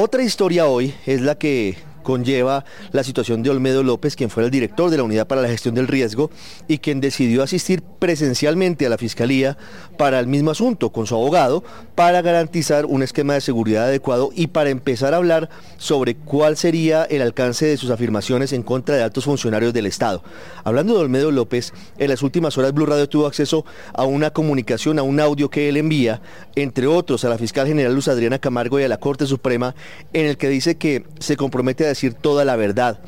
Otra historia hoy es la que conlleva la situación de Olmedo López, quien fuera el director de la Unidad para la Gestión del Riesgo y quien decidió asistir presencialmente a la Fiscalía para el mismo asunto con su abogado para garantizar un esquema de seguridad adecuado y para empezar a hablar sobre cuál sería el alcance de sus afirmaciones en contra de altos funcionarios del Estado. Hablando de Olmedo López, en las últimas horas Blue Radio tuvo acceso a una comunicación, a un audio que él envía, entre otros a la fiscal general Luz Adriana Camargo y a la Corte Suprema, en el que dice que se compromete a decir toda la verdad,